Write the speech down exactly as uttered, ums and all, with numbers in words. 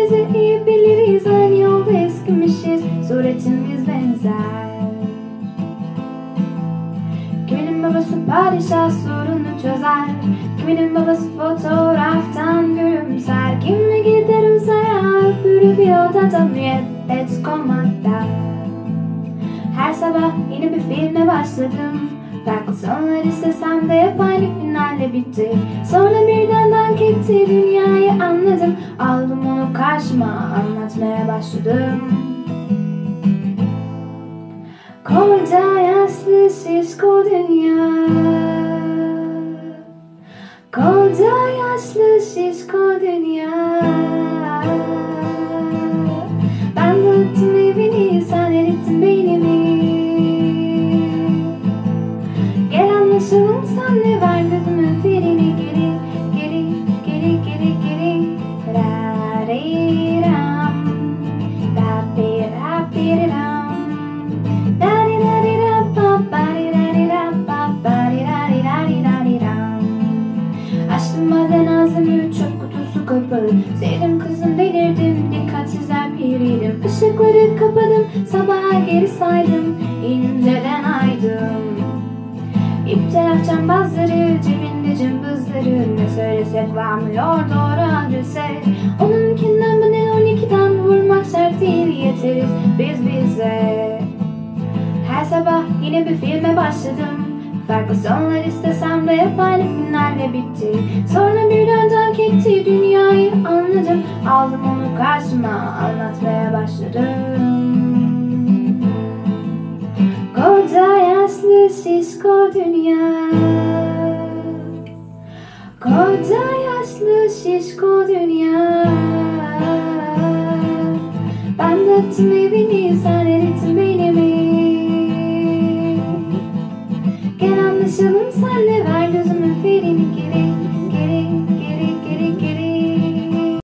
birbirimizi iyi biliriz, aynı yolda eskimişiz, suretimiz benzer. Kiminin babası padişah sorunu çözer, kiminin babası fotoğraftan gülümser, kimi gider uzaya öbürü bir odada müebbet komakta. Her sabah yeni bir filme başladım, farklı sonlar istesem de hep aynı finalle bitti. Sonra birden dank etti, dünyayı anladım, aldım onu karşıma, anlatmaya başladım. Koca yaşlı şişko dünya, koca yaşlı şişko dünya. Ben dağıttım evini, sen erittin beynimi. Gel anlaşalım, senle ver gözümün firini. Geri, geri, geri, geri, geri. Ra-ri-ram, ra-pi-ra-pi-ram. Açtım bazen ağzımı, çöp kutusu kapalı. Sevdim kızım, delirdim, dikkatsizler piriydim. Işıkları kapadım, sabaha geri saydım, inceden aydım. İptal cambazları, cebinde cımbızları, ne söylesek varmıyor doğru adrese. Onunkinden bana on ikiden vurmak şart değil, yeteriz biz bize. Her sabah yine bir filme başladım, farklı sonlar istesem de hep aynı finalle bitti. Sonra birden dank etti, dünyayı anladım, aldım onu karşıma, anlatmaya başladım. Koca yaşlı şişko dünya, koca yaşlı şişko dünya. Ben dağıttım evini, sen